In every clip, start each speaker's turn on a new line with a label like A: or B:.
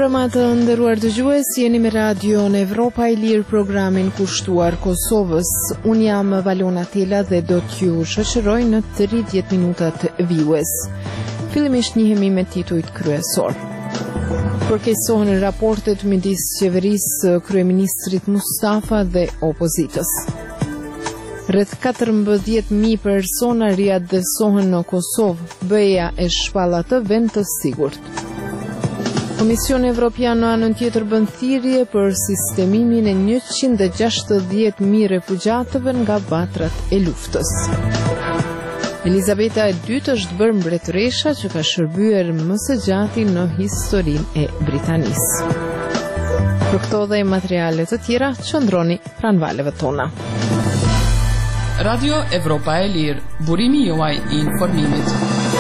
A: Mbrëma të nderuar dëgjues, jeni me Radio në Evropa e Lirë, programin kushtuar Kosovës. Unë jam Valona Tela dhe do t'ju shoqëroj në 30 minutat vijues. Fillimisht njihemi me titujt kryesor. Përkeqësohen raportet midis qeverisë, kryeministrit Mustafa dhe opozitës. Rreth 14.000 persona riadresohen në Kosovë, BE-ja e shpall atë vend të sigurt. Komisioni Evropian në anën tjetër bën thirrje për sistemimin e 160.000 refugjatëve nga vatrat e luftës. Elizabeta II është bërë mbretëresha që ka shërbyer më së gjati në historinë e Britanisë. Për këto dhe materiale të tjera, qëndroni pranë valeve tona.
B: Radio Evropa e Lirë, burimi juaj i informimit.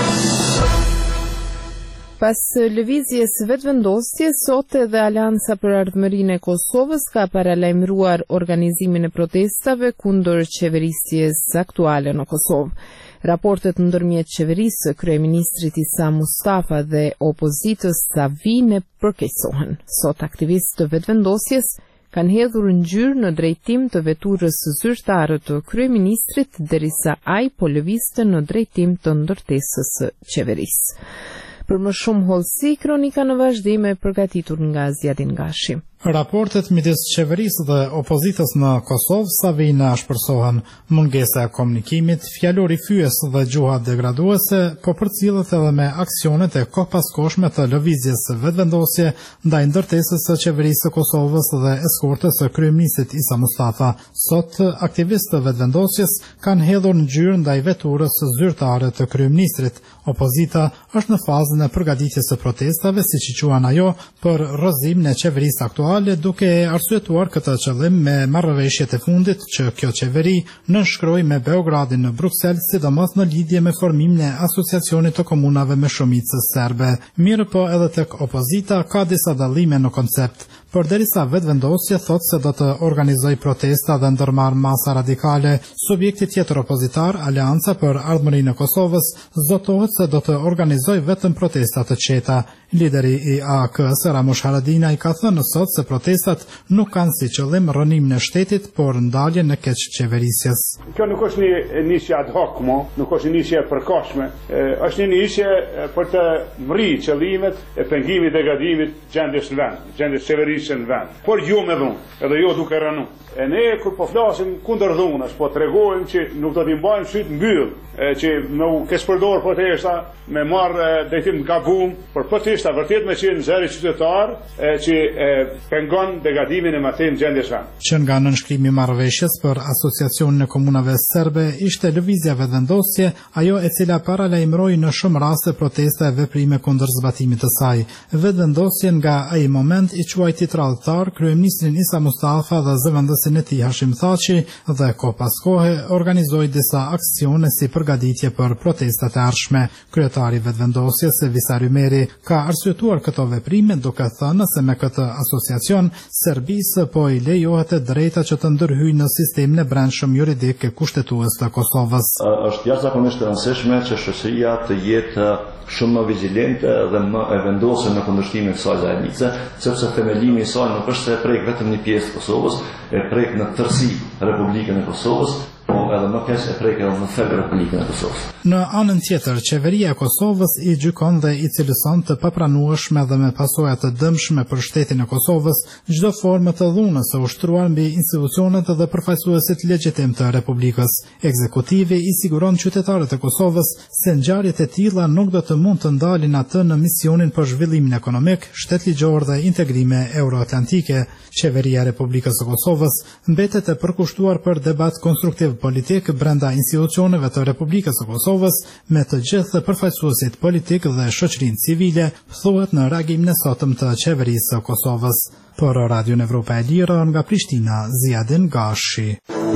A: Pas lëvizjes vetëvendosje, sot edhe Alianca për Ardhmërinë e Kosovës ka paralajmëruar organizimin e protestave kundër qeverisjes aktuale në Kosovë. Raportet ndërmjet qeverisë, kryeministrit Isa Mustafa dhe opozitës Savine përkeqësohen. Sot aktivistë të vetëvendosjes kanë hedhur ngjyrë në drejtim të veturës zyrtare të kryeministrit, derisa ai po lëvizte në drejtim të ndërtesës së qeverisë. Për më shumë hollësi, kronika në vazhdim e përgatitur nga Zjadin Gashi.
C: Raportet midis qeverisë dhe opozitës në Kosovë Savina shpërsohen. Mungesa e komunikimit, fjalori fyes dhe gjuha degraduese, po përcillet edhe me aksionet e kohëpaskoshme të lëvizjes vetëvendosje ndaj ndërtesës së qeverisë së Kosovës dhe eskortës së kryeministrit Isa Mustafa. Sot aktivistë të vetëvendosjes kanë hedhur ngjyrë ndaj veturës zyrtare të kryeministrit. Opozita është në fazën e përgatitjes së protestave, siç i quan ajo, për rrëzimin e qeverisë aktuale, duke arsyetuar këtë qëllim me marrëveshjet e fundit që kjo qeveri nënshkroi me Beogradin në Bruksel, sidomos në lidhje me formimin e asociacionit të komunave me shumicë serbe. Mirë po edhe tek opozita ka disa dallime në koncept. Përderisa vetëvendosja thotë se do të organizoj protesta dhe ndërmarr masa radikale, subjekti tjetër opozitar, Alianca për Ardhmërinë e Kosovës, zotohet se do të organizoj vetëm protesta të qeta. Lideri i AAK-s, Ramush Haradinaj, ka thënë sot se protestat nuk kanë si qëllim rënimin e shtetit, por ndaljen e keqçeverisjes.
D: Kjo nuk është një nisje ad hoc, nuk është një nisje e përkohshme, është një nisje për të mri qëllimet e pengimit dhe gatimit gjendjes në vend, gjendjes qeverisje në vend. Por jo me dhunë, edhe jo duke rënu. E ne kur po flasim kundër dhunës, po tregojmë që nuk do t'i mbajmë syt mbyll, që nuk kesh përdor protesta me marr drejtim të gabum, por protesta vërtet me qenë zëri qytetar që pengon degadimin e marrëdhënieve gjendjes vend.
C: Që nga nënshkrimi i marrëveshjes për asociacionin e komunave serbe ishte lëvizja vetëvendosje, ajo e cila paralajmëroi në shumë raste protesta e veprime kundër zbatimit të saj. Vetëvendosjen nga ai moment i quajti tradhtar kryeministrin Isa Mustafa dhe zëvendësin e tij Hashim Thaçi dhe ko pas kohe organizoi disa aksione si përgatitje për protestat e ardhshme. Kryetari vetëvendosjes Visa Rymeri ka arsyetuar këto veprime duke thënë se me këtë asociacion Serbisë po i lejohet e drejta që të ndërhyjë në sistemin e brendshëm juridik e kushtetues të Kosovës.
E: Është jashtëzakonisht e rëndësishme që shoqëria të jetë shumë më vigjilente dhe më e vendosur në kundërshtimin e kësaj zajednice, sepse themelimi i saj nuk është se e prek vetëm një pjesë të Kosovës, e prek në tërësi Republikën e Kosovës, po edhe më keq e prek edhe në thelb Republikën e Kosovës.
C: Në anën tjetër, qeveria e Kosovës i gjykon dhe i cilëson të papranueshme dhe me pasoja të dëmshme për shtetin e Kosovës çdo formë të dhunës së ushtruar mbi institucionet dhe përfaqësuesit legjitim të Republikës. Ekzekutivi i siguron qytetarët e Kosovës se ngjarjet e tilla nuk do të mund të ndalin atë në misionin për zhvillimin ekonomik, shtetligjor dhe integrime euroatlantike. Qeveria e Republikës së Kosovës mbetet e përkushtuar për debat konstruktiv politik brenda institucioneve të Republikës së Kosovës me të gjithë përfaqësuesit politik dhe shoqërinë civile, thuhet në reagimin e sotëm të qeverisë së Kosovës. Për Radio Evropa e Lirë nga Prishtina, Zjadin Gashi.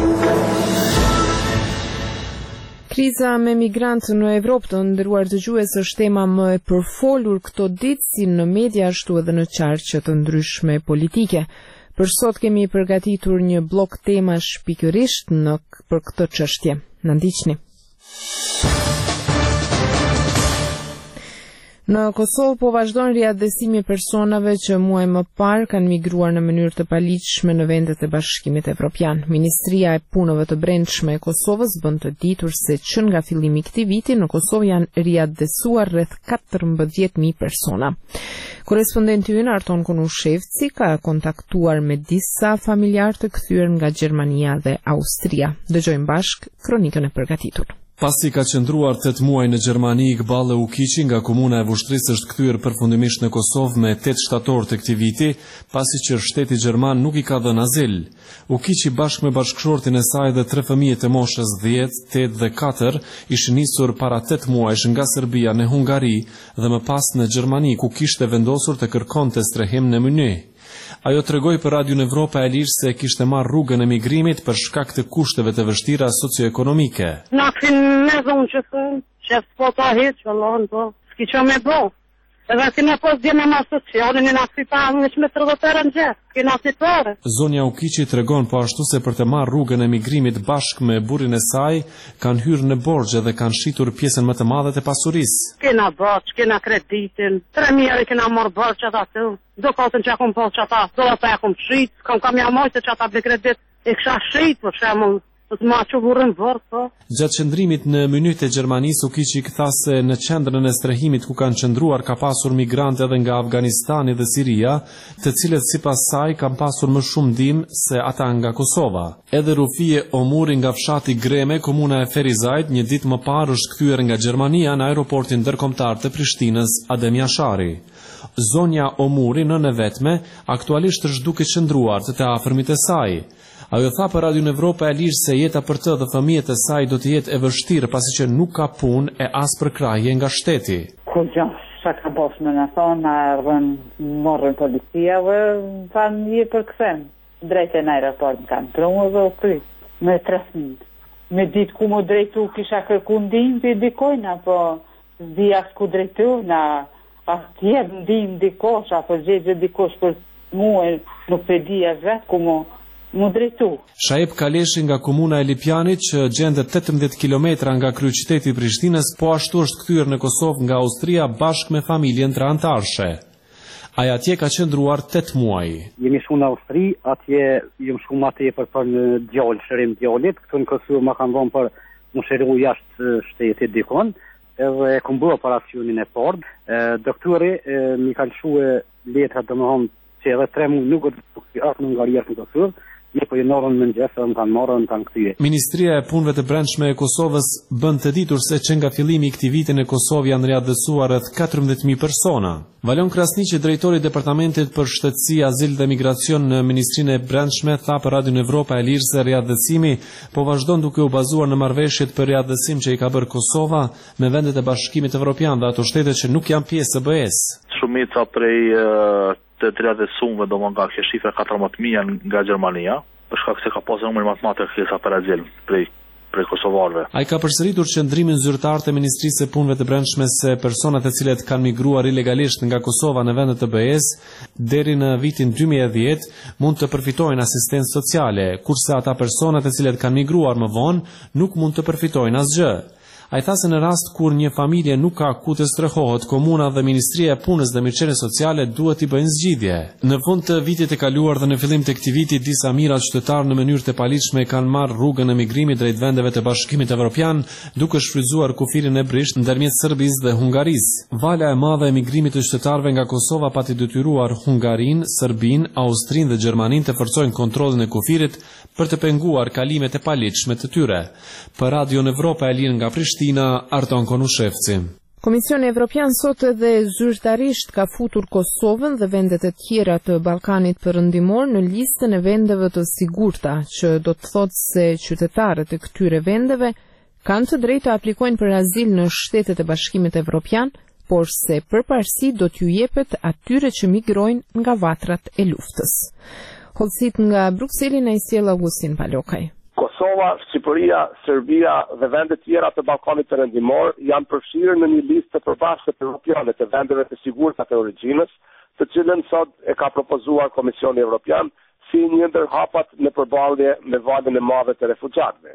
A: Kriza me migrantë në Evropë, të nderuar dëgjues, është tema më e përfolur këto ditë si në media ashtu edhe në qarqe të ndryshme politike. Për sot kemi përgatitur një blok temash pikërisht për këtë çështje. Na ndiqni. Në Kosovë po vazhdon riadhësimi i personave që muaj më parë kanë migruar në mënyrë të paligjshme në vendet e Bashkimit Evropian. Ministria e Punëve të Brendshme e Kosovës bën të ditur se që nga fillimi i këtij viti në Kosovë janë riadhësuar rreth 14.000 persona. Korrespondenti ynë Arton Konushevci ka kontaktuar me disa familjarë të kthyer nga Gjermania dhe Austria. Dëgjojmë bashk kronikën e përgatitur.
F: Pasi ka qëndruar 8 muaj në Gjermani, Iqbal Ukiqi nga komuna e Vushtrisë është kthyer përfundimisht në Kosovë me 8 shtator të këtij viti, pasi që shteti gjerman nuk i ka dhënë azil. Ukiqi bashkë me bashkëshortin e saj dhe 3 fëmijë të moshës 10, 8 dhe 4 ishin nisur para 8 muajsh nga Serbia në Hungari dhe më pas në Gjermani, ku kishte vendosur të kërkonte strehim në Munich. Ajo tregoi për Radio Evropa e Lirë se kishte marrë rrugën e migrimit për shkak të kushteve të vështira socioekonomike.
G: Na fin me zonë që s'po ta heq, vallon po, s'ki që me bo. Edhe si në pos djene ma socialin, në si pa në shme 30 erë në gjithë, kina si tëre.
F: Zonja Ukiqi tregon po ashtu se për të marrë rrugën e migrimit bashkë me burrin e saj, kanë hyrë në borxhe dhe kanë shitur pjesën më të madhe të pasurisë.
G: Kena borxh, kena kreditin, 3.000 kena marrë borxhet aty. Do kotën që akum po që ata, do ata akum shit, kam jamojtë që ata ble kredit, e kësha shit, për shemull.
F: Gjatë qëndrimit në Munich e Gjermanisë, Ukiqi tha se në qendrën e strehimit ku kanë qëndruar ka pasur migrantë edhe nga Afganistani dhe Siria, të cilët sipas saj kanë pasur më shumë ndihmë se ata nga Kosova. Edhe Rufie Omuri nga fshati Greme, komuna e Ferizajt, një ditë më parë është kthyer nga Gjermania në aeroportin ndërkombëtar të Prishtinës Adem Jashari. Zonja Omuri, nënë e vetme, aktualisht është duke qëndruar të afërmit e saj. Ajo tha për Radio Evropa e Lirë se jeta për të dhe fëmijët e saj do të jetë e vështirë pasi që nuk ka punë e as për krahje nga shteti.
H: Kur gjatë ka boshme në thonë, na erdhën morën policia dhe thanë je për këthem. Drejtë në aeroport në kanë trumë dhe u kry. Me 3 fëmijë. Me ditë ku më drejtu kisha kërku ndihmë për dikojna, po zdia s'ku drejtu na atje ndihmë dikosh, apo gjegje dikosh për muë nuk për dhja vetë ku më drejtu.
F: Shaib Kaleshi nga komuna e Lipjanit që gjendet 18 km nga kryeqyteti i Prishtinës, po ashtu është kthyer në Kosovë nga Austria bashkë me familjen tërantarëshe. Ai atje ka qëndruar 8 muaj.
I: Jemi shumë në Austri, atje jam shumë më tepër për në djalë, shërim djalit, këtu në Kosovë më kanë dhënë për më shëru jashtë shtetit dikon, edhe kam bërë operacionin e parë. Doktori më ka lëshuar letra domethënë që edhe 3 muaj nuk do të asë në Hungari në Kosovë. Po i norën në mëngjes, më kanë marrë, më kanë kthye.
F: Ministria e Punëve të Brendshme e Kosovës bën të ditur se që nga fillimi i këtij viti në Kosovë janë riadhësuar rreth 14.000 persona. Valion Krasniqi, drejtori i Departamentit për Shtetësi, Azil dhe Migracion në Ministrinë e Brendshme, tha për Radio Evropa e Lirë se riadhësimi po vazhdon duke u bazuar në marrëveshjet për riadhësim që i ka bërë Kosova me vendet e Bashkimit Evropian dhe ato shtete që nuk janë pjesë e BE-s.
J: Shumica prej të riadhësuarve do nga kjo shifra 14.000 nga Gjermania, për shkak se ka pasur numër më të madh të kërkesa për azil prej kosovarëve.
F: Ai ka përsëritur qëndrimin zyrtar të Ministrisë së Punëve të Brendshme se personat e cilët kanë migruar ilegalisht nga Kosova në vendet të BE-s deri në vitin 2010 mund të përfitojnë asistencë sociale, kurse ata personat e cilët kanë migruar më vonë nuk mund të përfitojnë asgjë. Ai tha se në rast kur një familje nuk ka ku të strehohet, komuna dhe Ministria e Punës dhe Mirëqenies Sociale duhet t'i bëjnë zgjidhje. Në fund të vitit të kaluar dhe në fillim të këtij viti, disa mijë qytetarë në mënyrë të paligjshme kanë marrë rrugën e migrimit drejt vendeve të Bashkimit Evropian, duke shfrytzuar kufirin e brisht ndërmjet Serbisë dhe Hungarisë. Vala e madhe e migrimit të qytetarëve nga Kosova pati detyruar Hungarinë, Serbinë, Austrinë dhe Gjermaninë të forcojnë kontrollin e kufirit për të penguar kalimet e paligjshme të tyre. Për Radio Evropa e Lirë nga Prishtina, Arton Konushevci.
A: Komisioni Evropian sot edhe zyrtarisht ka futur Kosovën dhe vendet e tjera të Ballkanit Perëndimor në listën e vendeve të sigurta, që do të thotë se qytetarët e këtyre vendeve kanë të drejtë të aplikojnë për azil në shtetet e Bashkimit Evropian, por se përparësi do t'ju jepet atyre që migrojnë nga vatrat e luftës. Hollësit nga Brukseli na i sjell Augustin Palokaj.
K: Kosova, Shqipëria, Serbia dhe vendet tjera të Ballkanit Perëndimor janë përfshirë në një listë të përbashkët evropiane të vendeve të sigurta të origjinës, të cilën sot e ka propozuar Komisioni Evropian si një ndër hapat në përballje me valën e madhe të refugjatëve.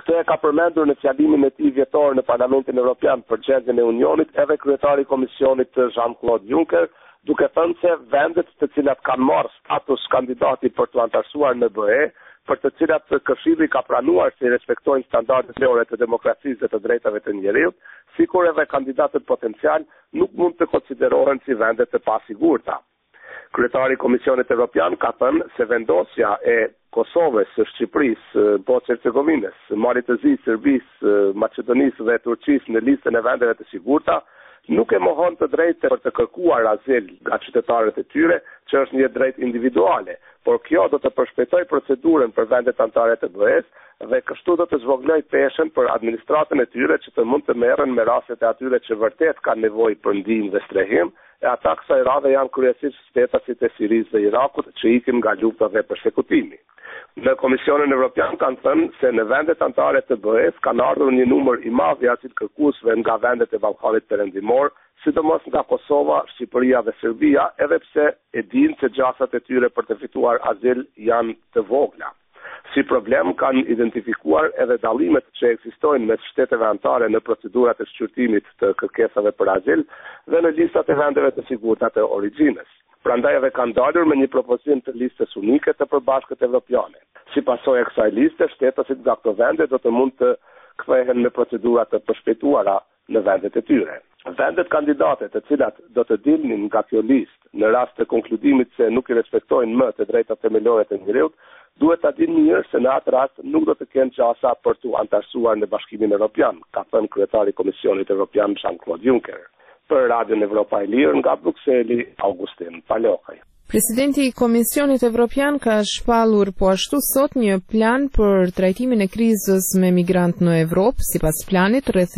K: Këtë e ka përmendur në fjalimin e tij vjetor në Parlamentin Evropian për gjendjen e Unionit edhe kryetari i Komisionit Jean-Claude Juncker, duke thënë se vendet të cilat kanë marrë status kandidati për të antarësuar në BE, për të cilat Këshilli ka pranuar se respektojnë standardet ligjore të demokracisë dhe të drejtave të njerëzit, sikur edhe kandidatët potencial nuk mund të konsiderohen si vende të pasigurta. Kryetari i Komisionit Evropian ka thënë se vendosja e Kosovës, Shqipërisë, Bosnjë-Hercegovinës, Malit të Zi, Serbisë, Maqedonisë dhe Turqisë në listën e vendeve të sigurta nuk e mohon të drejtë për të kërkuar azil nga qytetarët e tyre, që është një drejtë individuale, por kjo do të përshpejtoj procedurën për vendet anëtare të BE-s dhe kështu do të zvogloj peshën për administratën e tyre që të mund të merren me rastet e atyre që vërtet kanë nevojë për ndihmë dhe strehim, e ata kësaj radhe janë kryesisht shtetasit e Sirisë dhe Irakut që ikin nga lufta dhe përsekutimi. Në Komisionin Evropian kanë thënë se në vendet anëtare të BE-s kanë ardhur një numër i madh i azilkërkuesve nga vendet e Ballkanit Perëndimor, sidomos nga Kosova, Shqipëria dhe Serbia, edhe pse e dinë se gjasat e tyre për të fituar azil janë të vogla. Si problem kanë identifikuar edhe dallimet që ekzistojnë mes shteteve anëtare në procedurat e shqyrtimit të kërkesave për azil dhe në listat e vendeve të sigurta të origjinës. Prandaj edhe kanë dalur me një propozim të listës unike të përbashkët evropiane. Si pasojë e kësaj liste, shtetasit nga këto vende do të mund të kthehen në procedura të përshpejtuara në vendet e tyre. Vendet kandidate të cilat do të dilnin nga kjo listë në rast të konkludimit se nuk i respektojnë më të drejtat themelore të njerëzit, duhet ta dinë mirë se në atë rast nuk do të kenë gjasa për të antarësuar në Bashkimin Evropian, ka thënë kryetari i Komisionit Evropian Jean-Claude Juncker. Për Radion Evropa e Lirë nga Brukseli, Augustin Palokaj.
A: Presidenti i Komisionit Evropian ka shpallur po ashtu sot një plan për trajtimin e krizës me migrantë në Evropë. Sipas planit, rreth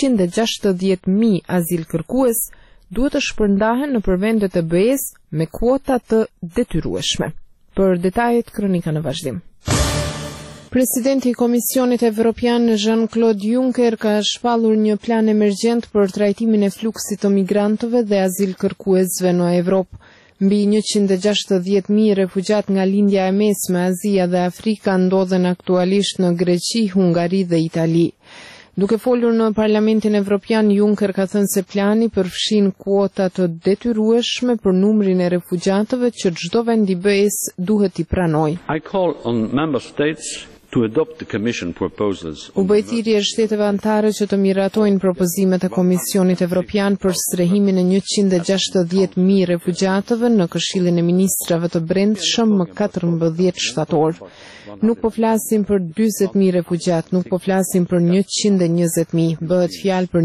A: 160.000 azilkërkues duhet të shpërndahen në vendet e BE-s me kuota të detyrueshme. Për detajet, kronika në vazhdim. Presidenti i Komisionit Evropian Jean-Claude Juncker ka shpallur një plan emergjent për trajtimin e fluksit të migrantëve dhe azilkërkuesve në Evropë. Mbi 160.000 refugjat nga lindja e mesme, Azia dhe Afrika ndodhen aktualisht në Greqi, Hungari dhe Itali. Duke folur në Parlamentin Evropian, Juncker ka thënë se plani përfshin kuota të detyrueshme për numrin e refugjatëve që çdo vend i BE-s duhet i pranojë.
L: I call on member states to adopt the Commission proposals.
A: U bë thirrje shteteve anëtare që të miratojnë propozimet e Komisionit Evropian për strehimin e 160.000 refugjatëve në Këshillin e Ministrave të Brendshëm më 14 shtator. Nuk po flasim për 40.000 refugjat, nuk po flasim për 120.000, bëhet fjalë për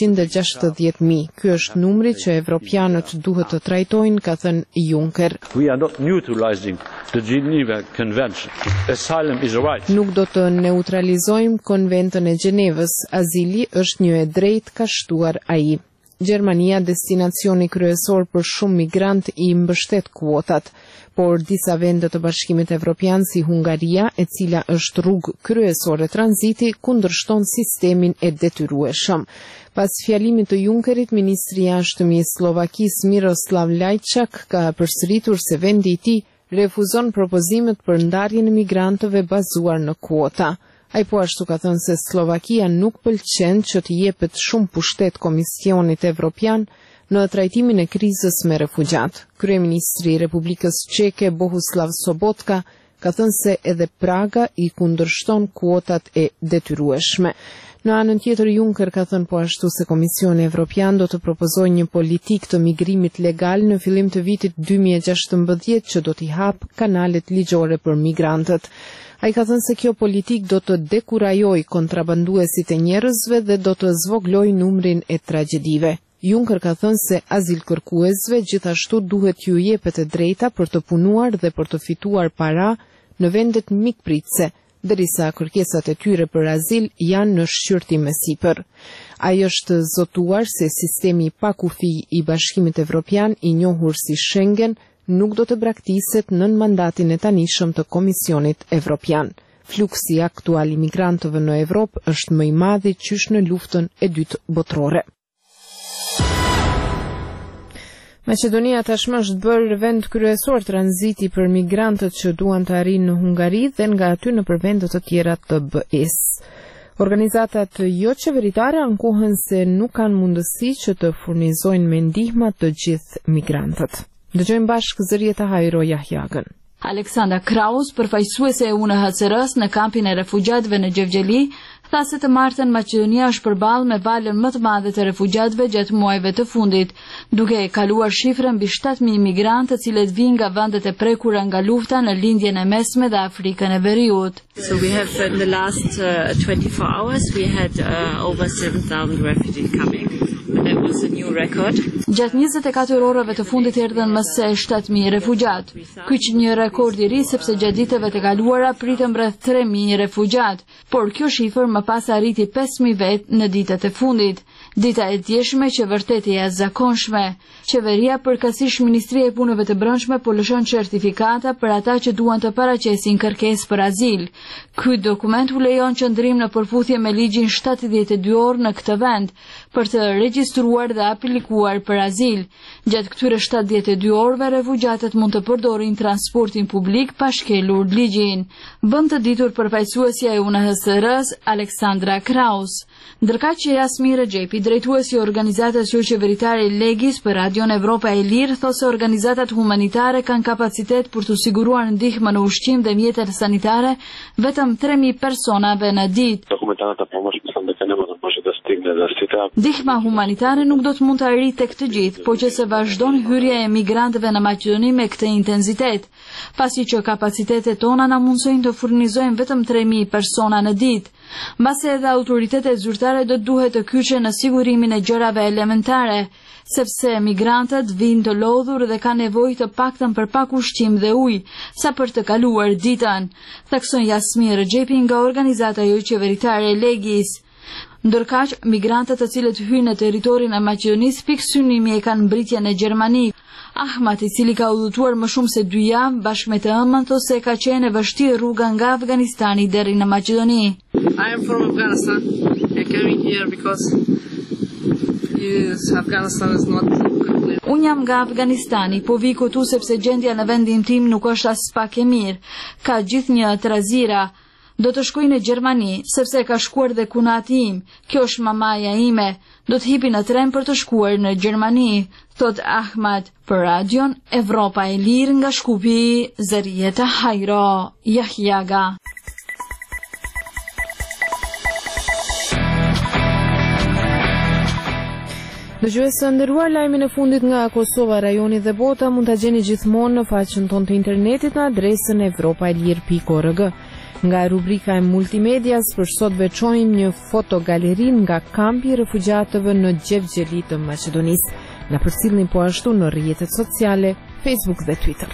A: 160.000. Ky është numri që evropianët duhet të trajtojnë, ka thënë Juncker.
L: We are not neutralizing the Geneva Convention. Asylum is a right.
A: Nuk do të neutralizojmë konventën e Gjenevës. Azili është një e drejtë, ka shtuar ai. Gjermania, destinacioni kryesor për shumë migrant, i mbështet kuotat, por disa vende të Bashkimit Evropian si Hungaria, e cila është rrugë kryesore tranziti, kundërshton sistemin e detyrueshëm. Pas fjalimit të Junckerit, ministri i jashtëm i Slovakisë Miroslav Lajčak ka përsëritur se vendi i tij refuzon propozimet për ndarjen e migrantëve bazuar në kuota. Ai po ashtu ka thënë se Slovakia nuk pëlqen që të jepet shumë pushtet Komisionit Evropian në trajtimin e krizës me refugjat. Kryeministri i Republikës Çeke Bohuslav Sobotka ka thënë se edhe Praga i kundërshton kuotat e detyrueshme. Në anën tjetër, Juncker ka thënë po ashtu se Komisioni Evropian do të propozojë një politikë të migrimit legal në fillim të vitit 2016 që do t'i hap kanalet ligjore për migrantët. Ai ka thënë se kjo politik do të dekurajojë kontrabanduesit e njerëzve dhe do të zvogëlojë numrin e tragjedive. Juncker ka thënë se azilkërkuesve gjithashtu duhet ju jepet e drejta për të punuar dhe për të fituar para në vendet mikpritëse, derisa kërkesat e tyre për azil janë në shqyrtim me sipër. Ai është zotuar se sistemi pa kufi i Bashkimit Evropian, i njohur si Schengen, nuk do të braktiset nën mandatin e tanishëm të Komisionit Evropian. Fluksi aktual i migrantëve në Evropë është më i madh qysh në luftën e dytë botërore. Maqedonia tashmë është bërë vend kryesor tranziti për migrantët që duan të arrijnë në Hungari dhe nga aty në vende të tjera të BE-s. Organizatat jo qeveritare ankohen se nuk kanë mundësi që të furnizojnë me ndihma të gjithë migrantët. Dëgjojmë bashkë zëriet e Hajro Jahjagën.
M: Aleksandra Kraus, përfaqësuese e UNHCR-s në kampin e refugjatëve në Gjevgjeli, tha se të martën Maqedonia është përballë me valën më të madhe të refugjatëve gjatë muajve të fundit, duke e kaluar shifrën mbi 7.000 migrantë të cilët vijnë nga vendet e prekura nga lufta në lindjen e mesme dhe Afrikën e Veriut.
N: So we have in the last 24 hours we had over 7,000 refugees coming. That was a new record.
M: Gjatë 24 orëve të fundit erdhën më se 7.000 refugjat. Ky është një rekord i ri sepse gjatë ditëve të kaluara pritëm rreth 3.000 refugjat, por kjo shifër më pas arriti 5.000 vet në ditët e fundit. Dita e djeshme që vërtet e jashtëzakonshme. Qeveria përkatësisht Ministria e Punëve të Brendshme po lëshon certifikata për ata që duan të paraqesin kërkesë për azil. Ky dokument u lejon qëndrim në përputhje me ligjin 72 orë në këtë vend për të regjistruar dhe aplikuar për azil. Gjatë këtyre 72 orëve refugjatët mund të përdorin transportin publik pa shkelur ligjin. Bën të ditur përfaqësuesja e UNHCR-s Aleksandra Kraus. Ndërkaq që Jasmir Rexhepi, drejtuesi i organizatës jo qeveritare Legis për Radion Evropa e Lirë, thotë se organizatat humanitare kanë kapacitet për të siguruar ndihmë në ushqim dhe mjete sanitare vetëm 3.000 personave në ditë. Ndihma humanitare nuk do të mund të arrijë tek të gjithë, por që se vazhdon hyrja e migrantëve në Maqedoni me këtë intensitet, pasi që kapacitetet tona na mundsojnë të furnizojmë vetëm 3.000 persona në ditë. Mbase edhe autoritetet zyrtare do duhet të kyçen në sigurimin e gjërave elementare, sepse migrantët vinë të lodhur dhe kanë nevojë të paktën për pak ushqim dhe ujë, sa për të kaluar ditën, thekson Jasmir Rexhepi nga organizata jo qeveritare Legis. Ndërkaq, migrantët të cilët hyjnë në territorin e Maqedonisë pikë synimi e kanë mbritjen në Gjermani. Ahmat, i cili ka udhëtuar më shumë se 2 javë bashkë me të ëmën, thotë se ka qenë e vështirë rruga nga Afganistani deri në Maqedoni.
B: I am from Afghanistan. I came here because Afghanistan is not complete.
M: Unë jam nga Afganistani, po vi këtu sepse gjendja në vendin tim nuk është as pak e mirë. Ka gjithnjë trazira. Do të shkoj në Gjermani, sepse ka shkuar dhe kunati im. Kjo është mamaja ime. Do të hipi në tren për të shkuar në Gjermani, thot Ahmad për Radion Evropa e Lirë nga Shkupi, Zëriet e Hajro Jahjaga.
A: Dëgjuesë nderuar, lajmin e fundit nga Kosova, rajoni dhe bota mund ta gjeni gjithmonë në faqen tonë të internetit në adresën evropaelir.org. Nga rubrika e multimedias, për sot veçojmë një fotogaleri nga kampi i refugjatëve në Gjevgjeli të Maqedonisë. Na përcjellni po ashtu në rrjetet sociale, Facebook dhe Twitter.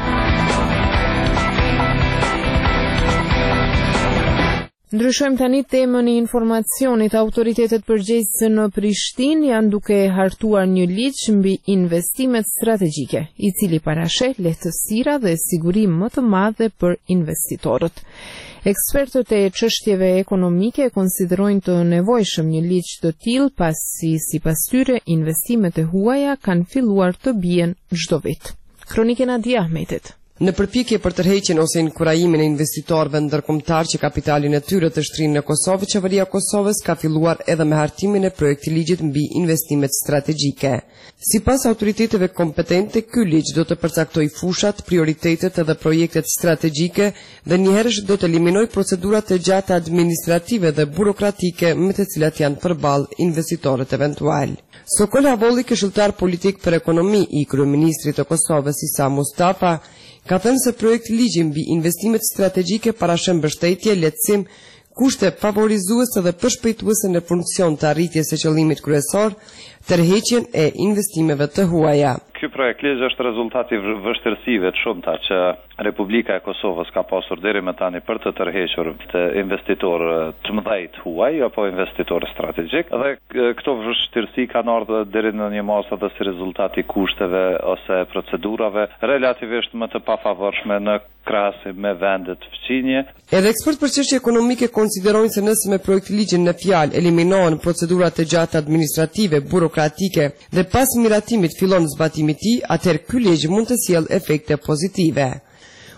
A: Ndryshojmë tani temën e informacionit. Autoritetet përgjegjëse në Prishtinë janë duke hartuar një ligj mbi investimet strategjike, i cili parasheh lehtësira dhe sigurim më të madhe për investitorët. Ekspertët e çështjeve ekonomike konsiderojnë të nevojshëm një ligj të tillë pasi sipas tyre investimet e huaja kanë filluar të bien çdo vit. Kronikën e Adi Ahmetit.
O: Në përpjekje për tërheqjen ose inkurajimin e investitorëve ndërkombëtar që kapitalin e tyre të shtrinë në Kosovë, qeveria e Kosovës ka filluar edhe me hartimin e projektiligjit mbi investimet strategjike. Sipas autoriteteve kompetente, ky ligj do të përcaktojë fushat, prioritetet edhe projektet strategjike dhe njëherësh do të eliminojë procedurat e gjata administrative dhe burokratike me të cilat janë përballë investitorët eventual. Sokol Havolli, këshilltar politik për ekonomi i kryeministrit të Kosovës Isa Mustafa, ka thënë se projekt ligji mbi investimet strategjike parashën mbështetje, lehtësim, kushte favorizuese dhe përshpejtuese në funksion të arritjes së qëllimit kryesor, tërheqjen e investimeve të huaja.
P: Ky projekt ligj është rezultati i vështirësive të shumta që Republika e Kosovës ka pasur deri më tani për të tërhequr të investitorë të mëdhej huaj apo investitorë strategjik, dhe këto vështirësi kanë ardhur deri në një masë edhe si rezultat i kushteve ose procedurave relativisht më të pafavorshme në krahasim me vendet fqinje.
O: Edhe ekspert për çështje ekonomike konsiderojnë se nëse me projekt ligjin në fjalë eliminohen procedurat e gjata administrative, burokratike dhe pas miratimit fillon zbatimi i tij, atëherë ky ligj mund të sjellë efekte pozitive.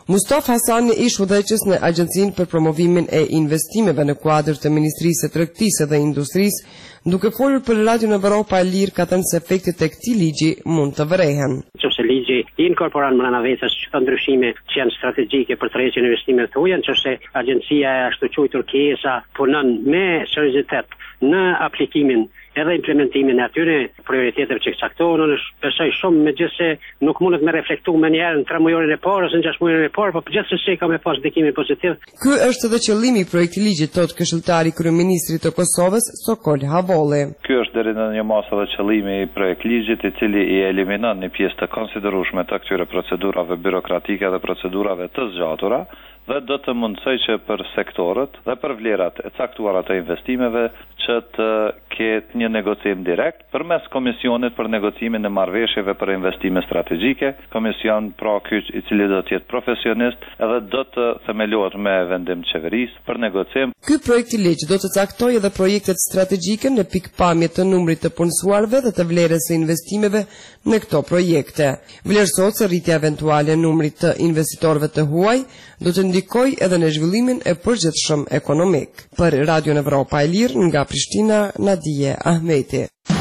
O: Mustafa Hasani ish udhëheqës në Agjencinë për Promovimin e Investimeve në kuadër të Ministrisë së Tregtisë dhe Industrisë, duke folur për Radion Evropa e Lirë, ka thënë se efektet e këtij ligji mund të vërehen.
Q: Nëse ligji inkorporon brenda vetës çdo ndryshime që janë strategjike për tërheqjen e investimeve të huaja, nëse agjencia e ashtu quajtur KESA punon me seriozitet në aplikimin edhe implementimin e atyre prioriteteve që caktohen, besoj shumë megjithëse nuk mundet me reflektu më njëherë në 3 mujorin e parë ose në 6 mujorin e parë, por gjithsesi ka me pas ndikimin pozitiv.
O: Ky është edhe qëllimi i projektit ligjit, thot këshilltari i kryeministrit të Kosovës, Sokol Havolli.
P: Ky është deri në një masë edhe qëllimi i projekt ligjit, i cili i eliminon një pjesë të konsiderueshme të këtyre procedurave birokratike dhe procedurave të zgjatura, dhe do të mundsoj që për sektorët dhe për vlerat e caktuara të investimeve që të ketë një negocim direkt përmes komisionit për negocimin e marrëveshjeve për investime strategjike, komision pra ky i cili do të jetë profesionist edhe do të themelohet me vendim të qeverisë për negocim.
O: Ky projekt i ligj do të caktojë edhe projektet strategjike në pikpamje të numrit të punësuarve dhe të vlerës së investimeve në këto projekte. Vlerësohet se rritja eventuale e numrit të investitorëve të huaj do të ndikoj edhe në zhvillimin e përgjithshëm ekonomik. Për Radion Evropa e Lirë nga Prishtina, Nadije Ahmeti.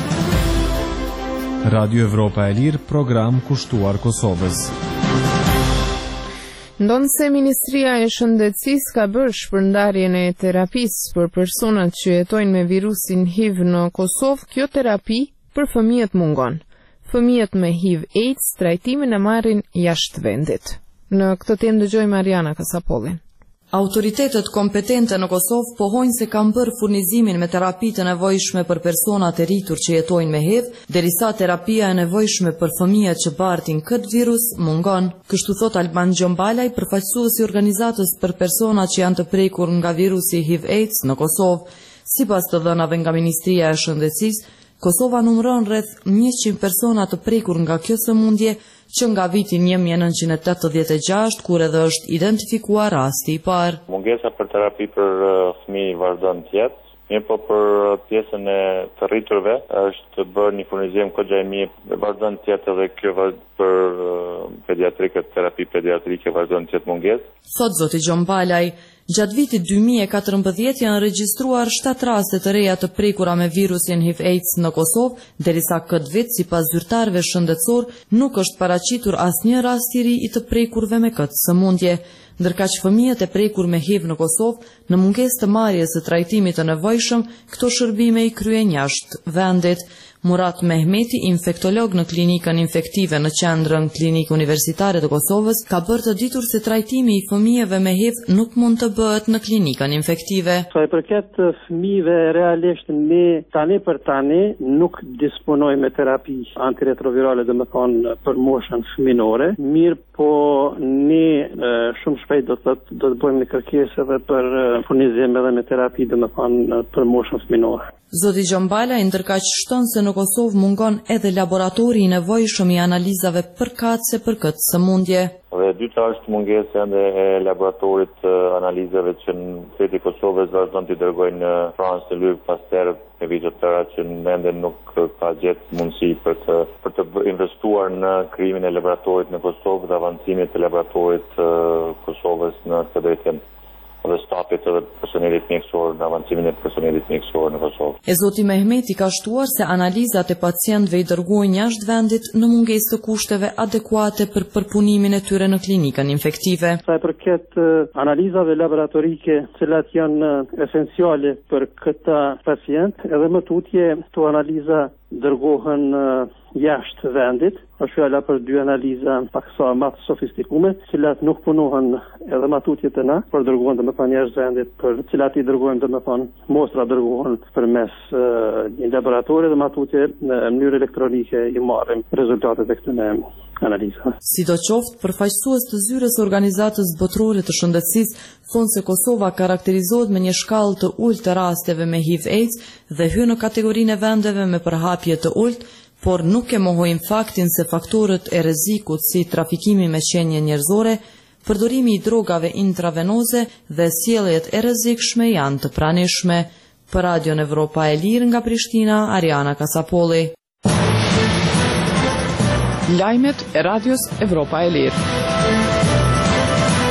F: Radio Evropa e Lirë, program kushtuar Kosovës.
A: Ndonse Ministria e Shëndetësisë ka bërë shpërndarjen e terapisë për personat që jetojnë me virusin HIV në Kosovë, kjo terapi për fëmijët mungon. Fëmijët me HIV/AIDS trajtimin e marrin jashtë vendit. Në këtë temë dëgjojmë Ariana Kasapollin.
R: Autoritetet kompetente në Kosovë pohojnë se kanë bërë furnizimin me terapi të nevojshme për personat e rritur që jetojnë me HIV, derisa terapia e nevojshme për fëmijët që bartin këtë virus mungon. Kështu thot Alban Gjombalaj, përfaqësuesi i organizatës për personat që janë të prekur nga virusi HIV/AIDS në Kosovë. Sipas të dhënave nga Ministria e Shëndetësisë, Kosova numëron rreth 100 persona të prekur nga kjo sëmundje që nga vitin 1986, kur edhe është identifikuar rasti i parë.
S: Mungesa për terapi për fëmijë vazhdon të jetë, mirë po për pjesën e të rriturve është bërë një furnizim kogja i mirë, vazhdon të jetë edhe kjo për pediatrikët, terapi pediatrike vazhdon të jetë mungesë.
R: Thot zoti Gjombalaj, gjatë vitit 2014 janë regjistruar 7 raste të reja të prekura me virusin HIV/AIDS në Kosovë, derisa këtë vit, sipas zyrtarëve shëndetësor, nuk është paraqitur asnjë rast i ri i të prekurve me këtë sëmundje. Ndërkaq fëmijët e prekur me HIV në Kosovë, në mungesë të marrjes së trajtimit të nevojshëm, këto shërbime i kryen jashtë vendit. Murat Mehmeti, infektolog në klinikën infektive në qendrën Klinikë Universitare të Kosovës, ka bërë të ditur se trajtimi i fëmijëve me HIV nuk mund të bëhet në klinikën infektive.
T: Sa i përket fëmijëve, realisht ne tani për tani nuk disponojmë me terapi antiretrovirale, domethënë për moshën fëminore, mirë po ne shumë shpejt do të bëjmë një kërkesë edhe për furnizim edhe me terapi, domethënë për moshën fëminore.
R: Zoti Gjombalaj ndërkaq shton se në Kosovë mungon edhe laboratori i nevojshëm i analizave përkatëse për këtë sëmundje.
S: Dhe dyta është mungesa e laboratorit analizave që në Shteti i Kosovës vazhdon të dërgojnë në Francë të Luc Pasteur e vite të tëra që në ende nuk ka gjetë mundësi për të investuar në krijimin e laboratorit në Kosovë dhe avancimit të laboratorit Kosovës në këtë drejtim dhe stapit të personelit mjekësor, në avancimin e personelit mjekësor në Kosovë.
R: E zoti Mehmeti ka shtuar se analizat e pacientëve i dërgojnë jashtë vendit në mungesë të kushteve adekuate për përpunimin e tyre në klinikën infektive.
T: Sa i përket analizave laboratorike, cilat janë esenciale për këta pacient, edhe më tutje këto analiza dërgohen jashtë vendit, është fjala për 2 analiza pak sa më të sofistikume, cilat nuk punohen edhe më tutje të na, por dërgohen domethënë jashtë vendit, për cilat i dërgojmë domethënë mostra dërgohen përmes një laboratori dhe më tutje në mënyrë elektronike i marrim rezultatet e këtyre analizave.
R: Sidoqoftë, përfaqësues të zyrës organizatës botërore të shëndetësisë thonë se Kosova karakterizohet me një shkallë të ulët të rasteve me HIV/AIDS dhe hyn në kategorinë e vendeve me përhapje të ulët, por nuk e mohojnë faktin se faktorët e rrezikut si trafikimi me qenie njerëzore, përdorimi i drogave intravenoze dhe sjelljet e rrezikshme janë të pranishme. Për Radion Evropa e Lirë nga Prishtina, Ariana Kasapolli.
B: Lajmet e Radios Evropa e Lirë.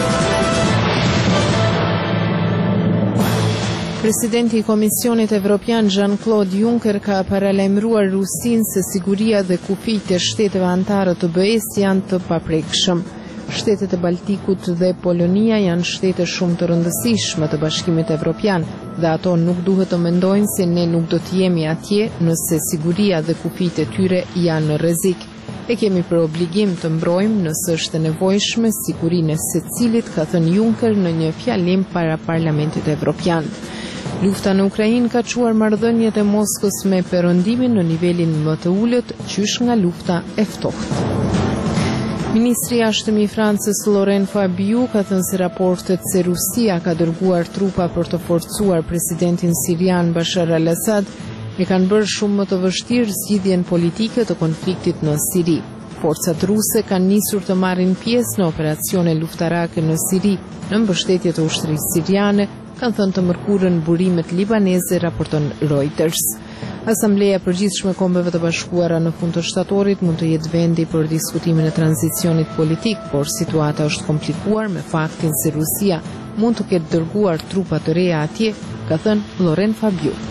A: Presidenti i Komisionit Evropian Jean-Claude Juncker ka paralajmëruar Rusinë se siguria dhe kufijtë e shteteve anëtare të BE-s janë të paprekshëm. Shtetet e Baltikut dhe Polonia janë shtete shumë të rëndësishme të Bashkimit Evropian dhe ato nuk duhet të mendojnë se ne nuk do të jemi atje nëse siguria dhe kufijtë e tyre janë në rrezik. E kemi për obligim të mbrojmë nëse është e nevojshme sigurinë e secilit, ka thënë Juncker në një fjalim para Parlamentit Evropian. Lufta në Ukrainë ka çuar marrëdhëniet e Moskës me perëndimin në nivelin më të ulët, qysh nga lufta e ftohtë. Ministri i Jashtëm i Francës Laurent Fabius ka thënë se raportet se Rusia ka dërguar trupa për të forcuar presidentin sirian Bashar al-Assad e kanë bërë shumë më të vështirë zgjidhjen politike të konfliktit në Siri. Forcat ruse kanë nisur të marrin pjesë në operacione luftarake në Siri, në mbështetje të ushtrisë siriane, kanë thënë të mërkurën burimet libaneze, raporton Reuters. Asambleja e Përgjithshme e Kombeve të Bashkuara në fund të shtatorit mund të jetë vendi për diskutimin e tranzicionit politik, por situata është komplikuar me faktin se Rusia mund të ketë dërguar trupa të reja atje, ka thënë Laurent Fabius.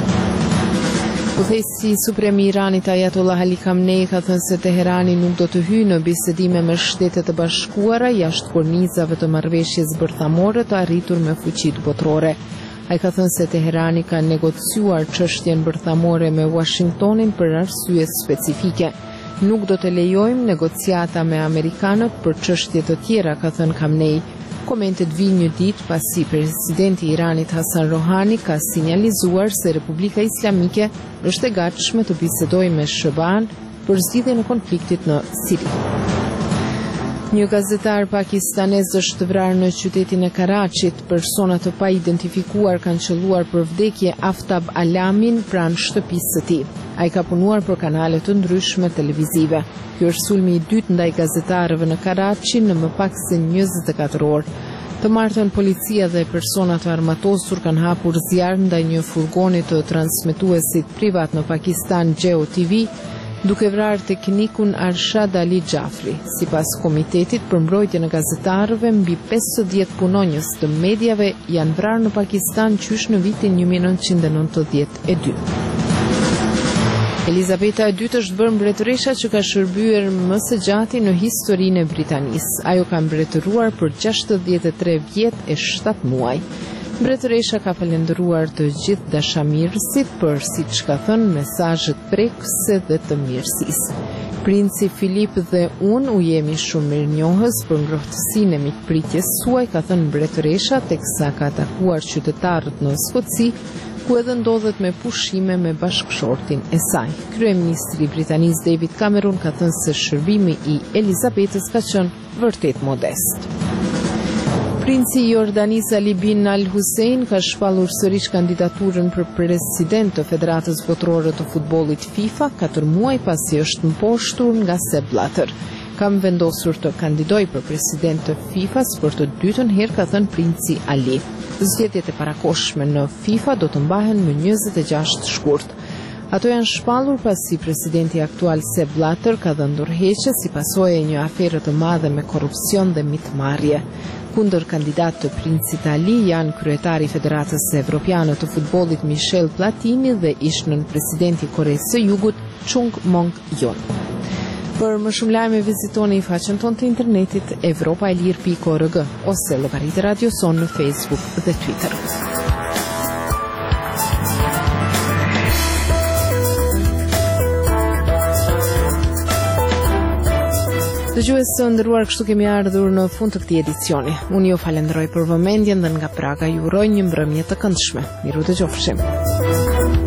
A: Udhëheqësi suprem i Iranit Ayatollah Ali Khamenei ka thënë se Teherani nuk do të hyjë në bisedime me Shtetet e Bashkuara jashtë kornizave të marrëveshjes bërthamore të arritur me fuqitë botërore. Ai ka thënë se Teherani ka negociuar çështjen bërthamore me Washingtonin për arsye specifike. Nuk do të lejojmë negociata me amerikanët për çështje të tjera, ka thënë Khamenei. Komentet vijnë një ditë pasi presidenti i Iranit Hasan Rohani ka sinjalizuar se Republika Islamike është e gatshme të bisedojë me SBA-n për zgjidhjen e konfliktit në Siri. Një gazetar pakistanez është vrarë në qytetin e Karachit. Persona të paidentifikuar kanë qelluar për vdekje Aftab Alamin pranë shtëpisë së tij. Ai ka punuar për kanale të ndryshme televizive. Ky është sulmi i dytë ndaj gazetarëve në Karachi në më pak se 24 orë. Të martën policia dhe persona të armatosur kanë hapur zjarr ndaj një furgoni të transmetuesit privat në Pakistan Geo TV, duke vrarë teknikun Arshad Ali Jafri. Sipas Komitetit për mbrojtjen e gazetarëve, mbi 50 punonjës të mediave janë vrarë në Pakistan qysh në vitin 1992. Elizabeta II është bërë mbretëresha që ka shërbyer më së gjati në historinë e Britanisë. Ajo ka mbretëruar për 63 vjet e 7 muaj. Mbretëresha ka falendëruar të gjithë dashamirësit për, siç ka thënë, mesazhet prekëse dhe të mirësisë. Princi Filip dhe unë u jemi shumë mirënjohës për ngrohtësinë e mikpritjes suaj, ka thënë mbretëresha, teksa ka takuar qytetarët në Skoci, ku edhe ndodhet me pushime me bashkëshortin e saj. Kryeministri britanis David Cameron ka thënë se shërbimi i Elizabetës ka qenë vërtet modest. Princi i Jordanisë Ali bin Al Hussein ka shpallur sërish kandidaturën për president të Federatës Botërore të Futbollit FIFA 4 muaj pasi është mposhtur nga Sepp Blatter. Kam vendosur të kandidoj për president të FIFA-s për të dytën herë, ka thënë princi Ali. Zgjedhjet e parakoshme në FIFA do të mbahen më 26 shkurt. Ato janë shpallur pasi presidenti aktual Sepp Blatter ka dhënë ndërheqje si pasojë e një afere të madhe me korrupsion dhe mitmarrje. Kundër kandidat të princit Ali janë kryetari i Federatës Evropiane të Futbollit Michel Platini dhe ish-nën presidenti i Koresë së Jugut Chung Mong-yon. Për më shumë lajme vizitoni faqen tonë të internetit evropailir.org ose llogaritë Radio Son në Facebook dhe Twitter. Dëgjues të nderuar, kështu kemi ardhur në fund të këtij edicioni. Unë ju falenderoj për vëmendjen dhe nga Praga ju uroj një mbrëmje të këndshme. Miru dëgjofshim.